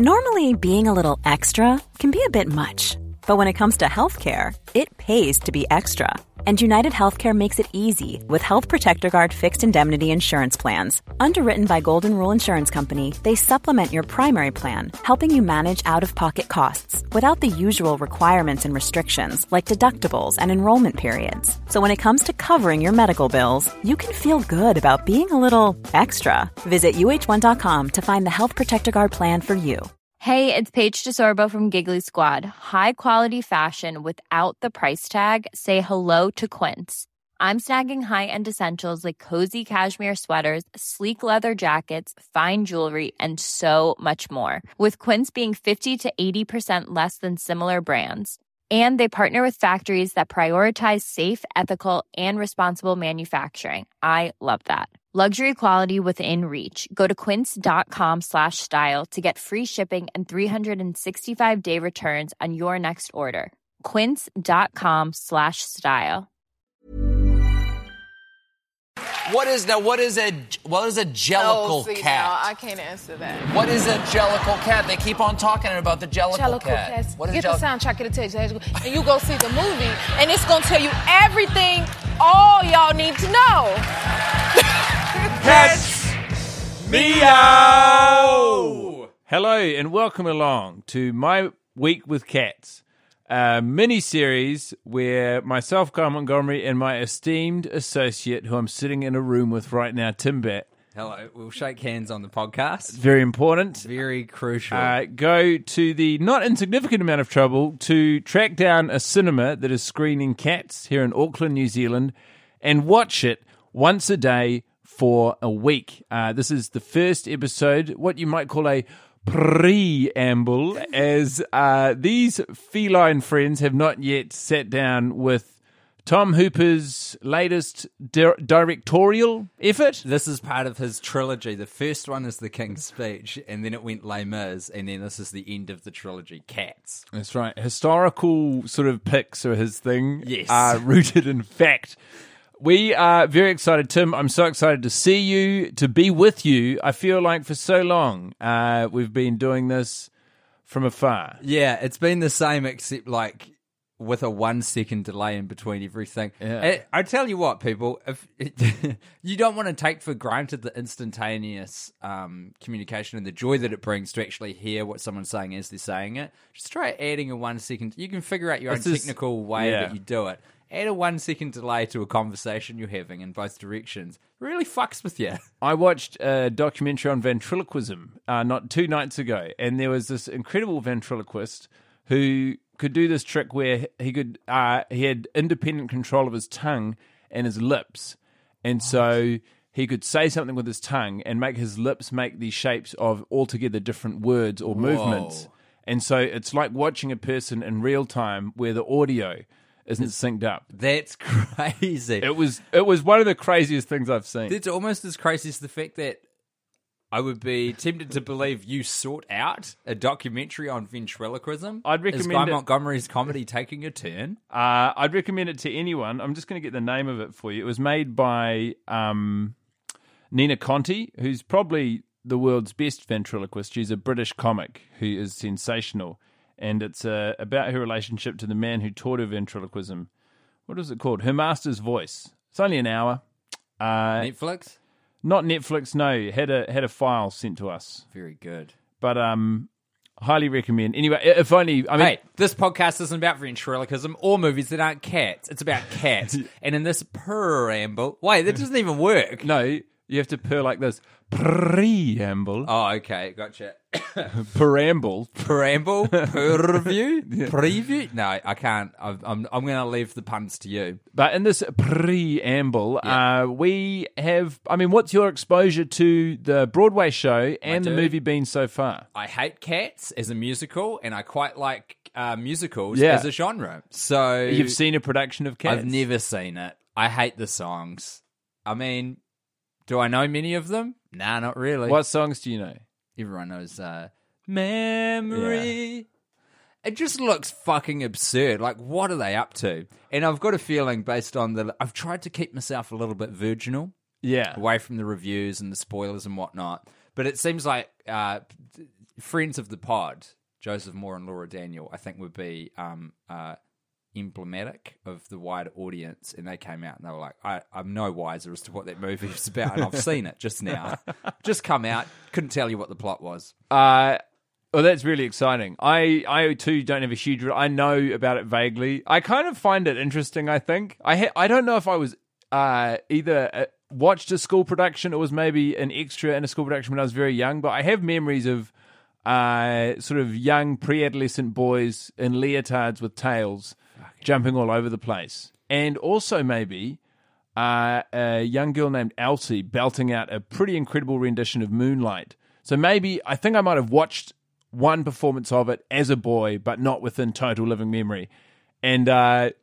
Normally, being a little extra can be a bit much, but when it comes to healthcare, it pays to be extra. And United Healthcare makes it easy with Health Protector Guard fixed indemnity insurance plans. Underwritten by Golden Rule Insurance Company, they supplement your primary plan, helping you manage out-of-pocket costs without the usual requirements and restrictions like deductibles and enrollment periods. So when it comes to covering your medical bills, you can feel good about being a little extra. Visit uh1.com to find the Health Protector Guard plan for you. Hey, it's Paige DeSorbo from Giggly Squad. High quality fashion without the price tag. Say hello to Quince. I'm snagging high-end essentials like cozy cashmere sweaters, sleek leather jackets, fine jewelry, and so much more. With Quince being 50 to 80% less than similar brands. And they partner with factories that prioritize safe, ethical, and responsible manufacturing. I love that. Luxury quality within reach. Go to quince.com/style to get free shipping and 365-day returns on your next order. Quince.com/style. What is a jellicle cat? Now, I can't answer that. What is a jellicle cat? They keep on talking about the jellicle cat. Cats. What is Get the soundtrack, it'll tell you. And you go see the movie, and it's going to tell you everything all y'all need to know. Cats Meow! Hello and welcome along to My Week with Cats, a mini-series where myself, Kyle Montgomery, and my esteemed associate, who I'm sitting in a room with right now, Tim Batt. Hello, we'll shake hands on the podcast. Very important. Very crucial. Go to the not insignificant amount of trouble to track down a cinema that is screening Cats here in Auckland, New Zealand, and watch it once a day for a week. This is the first episode, what you might call a preamble, as these feline friends have not yet sat down with Tom Hooper's latest directorial effort. This is part of his trilogy. The first one is The King's Speech, and then it went Les Mis, and then this is the end of the trilogy, Cats. That's right. Historical sort of picks are his thing. Yes. Rooted in fact. We are very excited, Tim. I'm so excited to see you, to be with you. I feel like for so long we've been doing this from afar. Yeah, it's been the same except like with a 1 second delay in between everything. Yeah. I tell you what, people, if you don't want to take for granted the instantaneous communication and the joy that it brings to actually hear what someone's saying as they're saying it, just try adding a 1 second. You can figure out your own technical way that you do it. Add a 1 second delay to a conversation you're having in both directions. It really fucks with you. I watched a documentary on ventriloquism not 2 nights ago, and there was this incredible ventriloquist who could do this trick where he had independent control of his tongue and his lips, and so he could say something with his tongue and make his lips make these shapes of altogether different words or movements. And so it's like watching a person in real time where the audio isn't synced up. That's crazy. It was one of the craziest things I've seen. It's almost as crazy as the fact that I would be tempted to believe you sought out a documentary on ventriloquism. I'd recommend Is Guy it. Montgomery's comedy taking a turn? I'd recommend it to anyone. I'm just going to get the name of it for you. It was made by Nina Conti, who's probably the world's best ventriloquist. She's a British comic who is sensational. And it's about her relationship to the man who taught her ventriloquism. What is it called? Her Master's Voice. It's only an hour. Netflix? Not Netflix, no. Had a file sent to us. Very good. But highly recommend. Anyway, if only... Hey, this podcast isn't about ventriloquism or movies that aren't cats. It's about cats. And in this preamble... Wait, that doesn't even work. No, you have to purr like this. Preamble. Oh, okay. Gotcha. Preamble. Preamble? Purview? Preview? No, I can't. I'm going to leave the puns to you. But in this preamble, we have... I mean, what's your exposure to the Broadway show and the movie been so far? I hate Cats as a musical, and I quite like musicals Yeah. as a genre. So You've seen a production of Cats? I've never seen it. I hate the songs. I mean, do I know many of them? Nah, not really. What songs do you know? Everyone knows Memory. Yeah. It just looks fucking absurd. Like, what are they up to? And I've got a feeling based on I've tried to keep myself a little bit virginal. Yeah. Away from the reviews and the spoilers and whatnot. But it seems like friends of the pod, Joseph Moore and Laura Daniel, I think would be emblematic of the wider audience, and they came out and they were like, I'm no wiser as to what that movie is about, and I've seen it just now. Just come out, couldn't tell you what the plot was. Well, that's really exciting. I too don't have a huge... I know about it vaguely. I kind of find it interesting, I think. I don't know if I was either watched a school production or was maybe an extra in a school production when I was very young, but I have memories of sort of young pre-adolescent boys in leotards with tails jumping all over the place. And also maybe a young girl named Elsie belting out a pretty incredible rendition of Moonlight. So maybe, I think I might have watched one performance of it as a boy, but not within total living memory. And I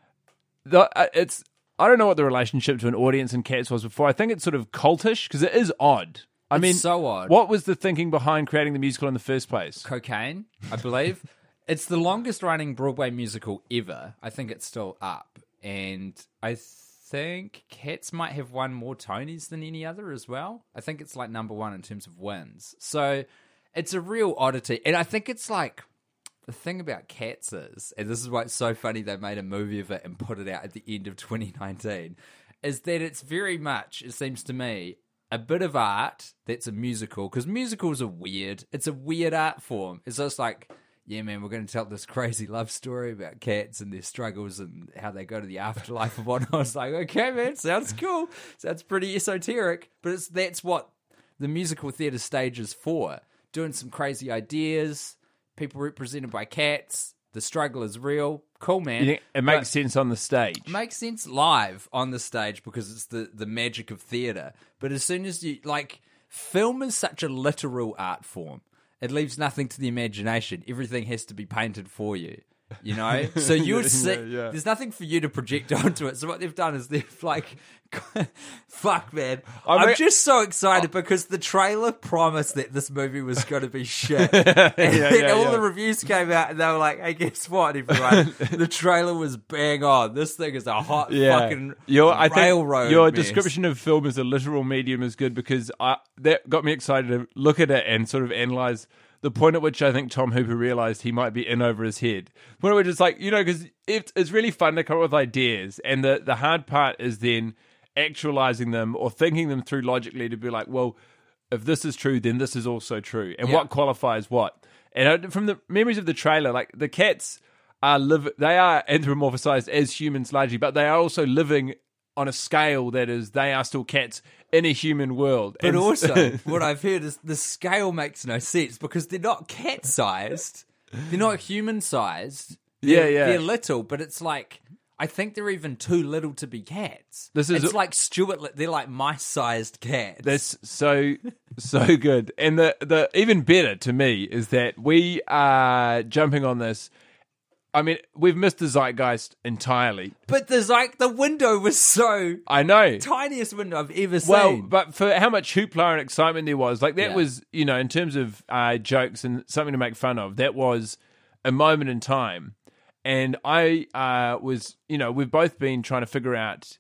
don't know what the relationship to an audience and Cats was before. I think it's sort of cultish, because it is odd. I mean, so odd. What was the thinking behind creating the musical in the first place? Cocaine, I believe. It's the longest running Broadway musical ever. I think it's still up. And I think Cats might have won more Tonys than any other as well. I think it's like number one in terms of wins. So it's a real oddity. And I think it's like, the thing about Cats is, and this is why it's so funny they made a movie of it and put it out at the end of 2019, is that it's very much, it seems to me, a bit of art that's a musical, because musicals are weird. It's a weird art form. It's just like, yeah, man, we're going to tell this crazy love story about cats and their struggles and how they go to the afterlife and whatnot. I was like, okay, man, sounds cool. Sounds pretty esoteric. But that's what the musical theatre stage is for. Doing some crazy ideas, people represented by cats, the struggle is real. Cool, man. You think it makes sense on the stage. It makes sense live on the stage because it's the magic of theatre. But as soon as you, like, film is such a literal art form. It leaves nothing to the imagination. Everything has to be painted for you, you know? So you would see, there's nothing for you to project onto it. So what they've done is they've like, fuck, man. I'm just so excited because the trailer promised that this movie was going to be shit. And all the reviews came out and they were like, hey, guess what, everyone? The trailer was bang on. This thing is a hot fucking railroad. Your mess. description of film as a literal medium is good because that got me excited to look at it and sort of analyze the point at which I think Tom Hooper realized he might be in over his head. The point at which it's like, you know, because it's really fun to come up with ideas, and the hard part is then actualizing them or thinking them through logically to be like, well, if this is true, then this is also true. And what qualifies what? And from the memories of the trailer, like the cats they are anthropomorphized as humans largely, but they are also living on a scale that is, they are still cats in a human world. But also, what I've heard is the scale makes no sense because they're not cat-sized. They're not human-sized. They're little, but it's like, I think they're even too little to be cats. It's like Stuart, they're like mice-sized cats. That's so good. And the even better to me is that we are jumping on this. I mean, we've missed the zeitgeist entirely. But the window was so... I know. Tiniest window I've ever seen. Well, but for how much hoopla and excitement there was, like that was, you know, in terms of jokes and something to make fun of, that was a moment in time. And I was, you know, we've both been trying to figure out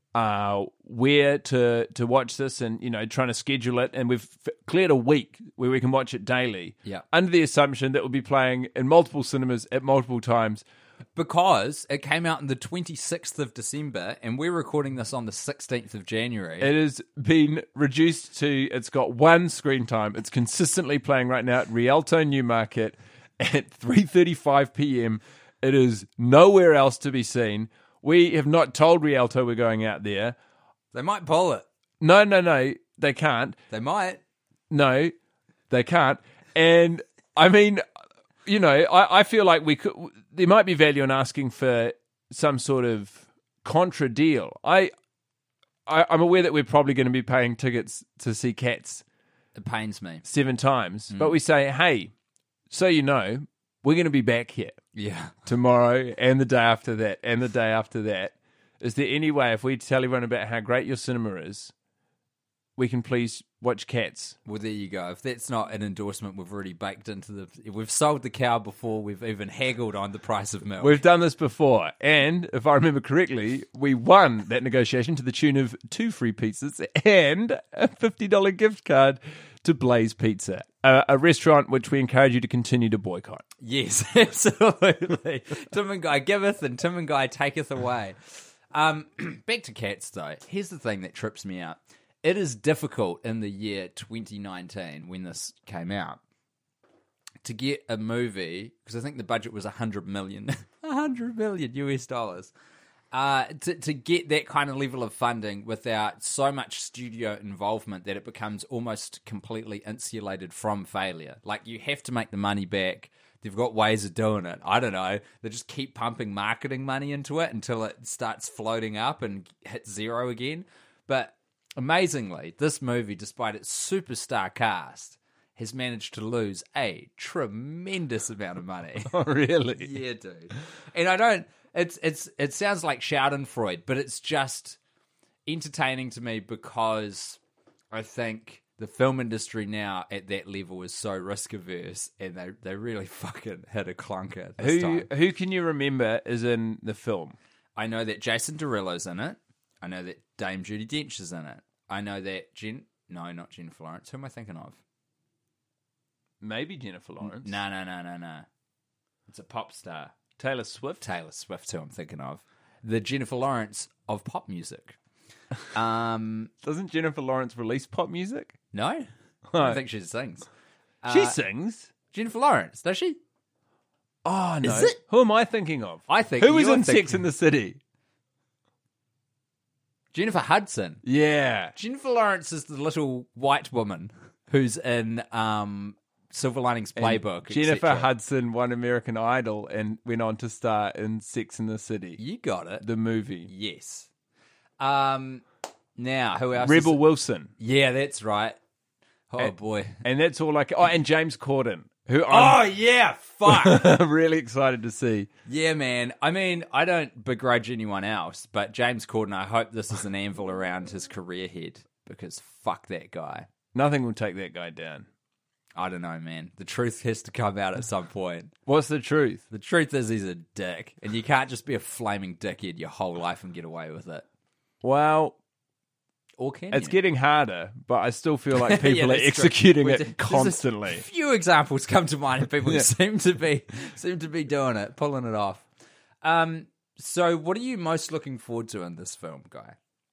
where to watch this and, you know, trying to schedule it. And we've cleared a week where we can watch it daily. Yeah. Under the assumption that we'll be playing in multiple cinemas at multiple times. Because it came out on the 26th of December and we're recording this on the 16th of January. It has been reduced to, it's got one screen time. It's consistently playing right now at Rialto Newmarket at 3:35 p.m. It is nowhere else to be seen. We have not told Rialto we're going out there. They might pull it. No, they can't. They might. No, they can't. And I mean, you know, I feel like there might be value in asking for some sort of contra deal. I'm aware that we're probably going to be paying tickets to see Cats. It pains me. 7 times. But we say, hey, so you know, we're going to be back here. Yeah. Tomorrow and the day after that and the day after that. Is there any way, if we tell everyone about how great your cinema is, we can please watch Cats? Well, there you go. If that's not an endorsement, we've already baked into we've sold the cow before we've even haggled on the price of milk. We've done this before. And if I remember correctly, we won that negotiation to the tune of 2 free pizzas and a $50 gift card to Blaze Pizza, a restaurant which we encourage you to continue to boycott. Yes, absolutely. Tim and Guy giveth and Tim and Guy taketh away. Back to Cats, though. Here's the thing that trips me out. It is difficult in the year 2019, when this came out, to get a movie, because I think the budget was $100 million US dollars, to get that kind of level of funding without so much studio involvement that it becomes almost completely insulated from failure. Like, you have to make the money back. They've got ways of doing it. I don't know. They just keep pumping marketing money into it until it starts floating up and hits zero again. But amazingly, this movie, despite its superstar cast, has managed to lose a tremendous amount of money. Oh, really? Yeah, dude. And I don't... It sounds like Schadenfreude, but it's just entertaining to me because I think the film industry now at that level is so risk averse, and they really fucking hit a clunker this time. Who can you remember is in the film? I know that Jason Derulo's in it. I know that Dame Judi Dench is in it. I know that no, not Jennifer Lawrence. Who am I thinking of? Maybe Jennifer Lawrence. No. It's a pop star. Taylor Swift? Taylor Swift, who I'm thinking of. The Jennifer Lawrence of pop music. Doesn't Jennifer Lawrence release pop music? No? I don't think she sings. She sings? Jennifer Lawrence, does she? Oh, no. Is it? Who am I thinking of? I think Who was you're in Sex thinking- and the City? Jennifer Hudson. Yeah. Jennifer Lawrence is the little white woman who's in Silver Linings Playbook. Jennifer etc. Hudson won American Idol and went on to star in Sex and the City. You got it. The movie. Yes. Now, who else? Rebel Wilson. Yeah, that's right. Oh, boy. And that's all like... Oh, and James Corden, who Oh, I'm yeah, fuck. really excited to see. Yeah, man. I mean, I don't begrudge anyone else, but James Corden, I hope this is an anvil around his career head, because fuck that guy. Nothing will take that guy down. I don't know, man. The truth has to come out at some point. What's the truth? The truth is he's a dick, and you can't just be a flaming dickhead your whole life and get away with it. Well, Or can it's you? getting harder, but I still feel like Yeah, people are that's true. executing There's it constantly. A few examples come to mind of people who seem to be doing it, pulling it off. So what are you most looking forward to in this film, Guy?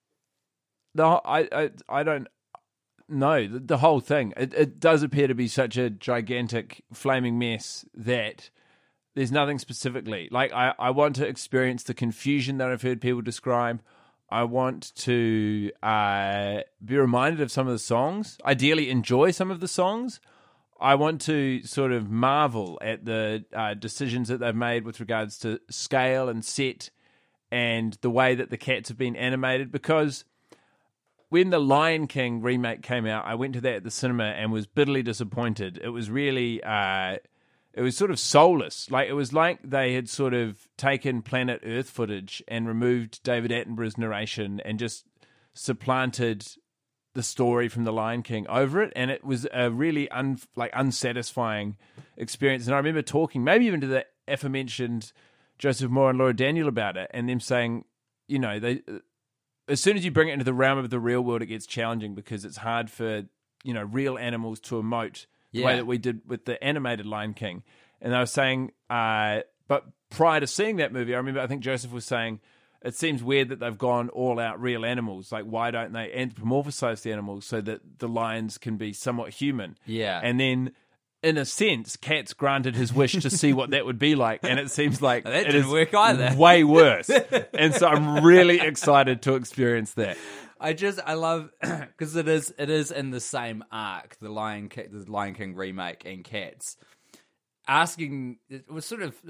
No, I don't know. The whole thing. It does appear to be such a gigantic flaming mess that there's nothing specifically. Like, I want to experience the confusion that I've heard people describe. I want to be reminded of some of the songs, ideally enjoy some of the songs. I want to sort of marvel at the decisions that they've made with regards to scale and set and the way that the cats have been animated, because when the Lion King remake came out, I went to that at the cinema and was bitterly disappointed. It was really... it was sort of soulless. Like, it was like they had sort of taken Planet Earth footage and removed David Attenborough's narration and just supplanted the story from The Lion King over it. And it was a really unsatisfying experience. And I remember talking, maybe even to the aforementioned Joseph Moore and Laura Daniel about it, and them saying, you know, as soon as you bring it into the realm of the real world, it gets challenging because it's hard for, you know, real animals to emote the way that we did with the animated Lion King. And I was saying, but prior to seeing that movie, I think Joseph was saying, it seems weird that they've gone all out real animals. Like, why don't they anthropomorphize the animals so that the lions can be somewhat human? Yeah. And then, in a sense, Katz granted his wish to see what that would be like. And it seems like That it didn't is work either. way worse. And so I'm really excited to experience that. I love, because it is in the same arc, the Lion King remake and Cats. Asking, it was sort of,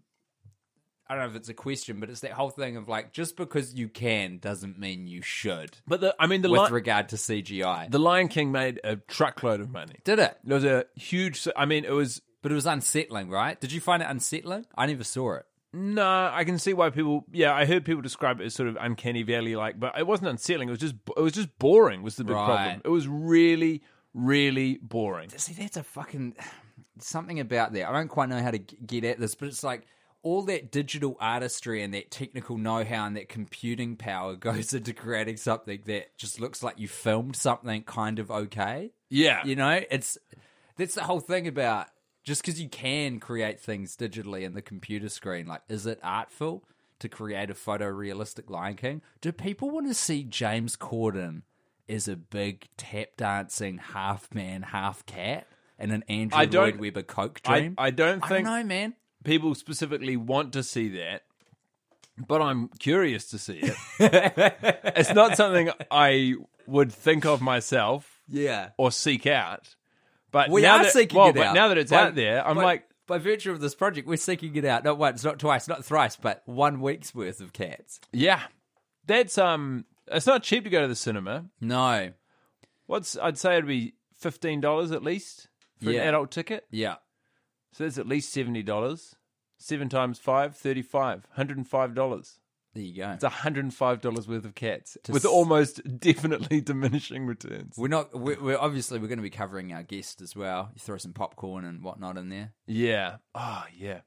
I don't know if it's a question, but it's that whole thing of like, just because you can doesn't mean you should. But with regard to CGI. The Lion King made a truckload of money. Did it? It was a huge, but it was unsettling, right? Did you find it unsettling? I never saw it. No, I can see why people. Yeah, I heard people describe it as sort of uncanny valley-like, but it wasn't unsettling. It was just boring. Was the big problem? It was really, really boring. See, that's a fucking something about that. I don't quite know how to get at this, but it's like all that digital artistry and that technical know-how and that computing power goes into creating something that just looks like you filmed something kind of okay. Yeah. You know, that's the whole thing about just because you can create things digitally in the computer screen, like, is it artful to create a photorealistic Lion King? Do people want to see James Corden as a big tap dancing half man, half cat and an Andrew Lloyd Webber Coke dream? I don't think know, man. people specifically want to see that, but I'm curious to see it. It's not something I would think of myself or seek out. But We now are that, seeking well, it but out. now that it's out there, I'm like, by virtue of this project, we're seeking it out. Not once, not twice, not thrice, but 1 week's worth of cats. yeah, that's it's not cheap to go to the cinema. No. I'd say it'd be $15 at least for an adult ticket. Yeah. So that's at least $70. 7 times 5, $35. $105. There you go. It's $105 worth of cats with almost definitely diminishing returns. We're obviously we're going to be covering our guest as well. You throw some popcorn and whatnot in there. Yeah. Oh, yeah.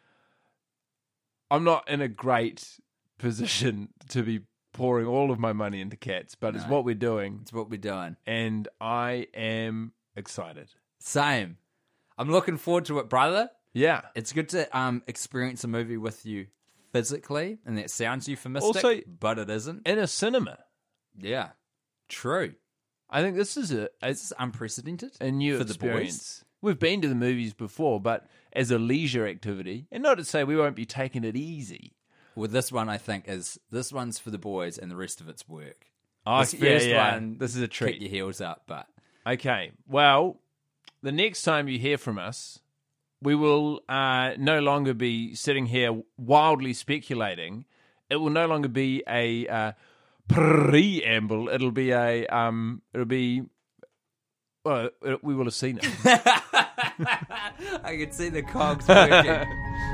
I'm not in a great position to be pouring all of my money into cats, but it's what we're doing. It's what we're doing. And I am excited. Same. I'm looking forward to it, brother. Yeah. It's good to experience a movie with you physically, and that sounds euphemistic, Also, but it isn't. In a cinema. Yeah. True. I think this is It's unprecedented a new for the experience. boys. We've been to the movies before, but as a leisure activity, and not to say we won't be taking it easy. Well, this one I think this one's for the boys, and the rest of it's work. Oh, This first one, this is a treat. Kick your heels up, but Okay, well, the next time you hear from us, we will no longer be sitting here wildly speculating. It will no longer be a preamble. It'll be we will have seen it. I can see the cogs working.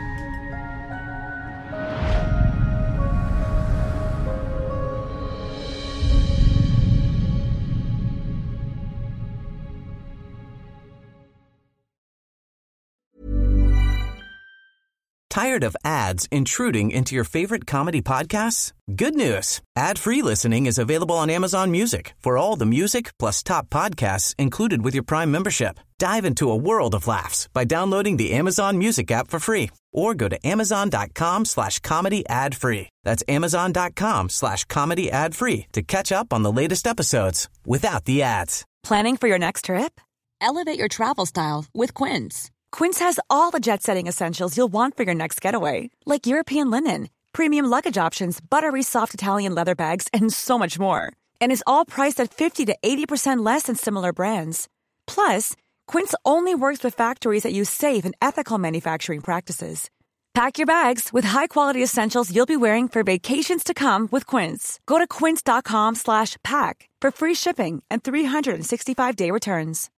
Tired of ads intruding into your favorite comedy podcasts? Good news. Ad-free listening is available on Amazon Music for all the music plus top podcasts included with your Prime membership. Dive into a world of laughs by downloading the Amazon Music app for free or go to amazon.com/comedy ad-free. That's amazon.com/comedy ad-free to catch up on the latest episodes without the ads. Planning for your next trip? Elevate your travel style with Quince. Quince has all the jet-setting essentials you'll want for your next getaway, like European linen, premium luggage options, buttery soft Italian leather bags, and so much more. And is all priced at 50 to 80% less than similar brands. Plus, Quince only works with factories that use safe and ethical manufacturing practices. Pack your bags with high-quality essentials you'll be wearing for vacations to come with Quince. Go to quince.com/pack for free shipping and 365-day returns.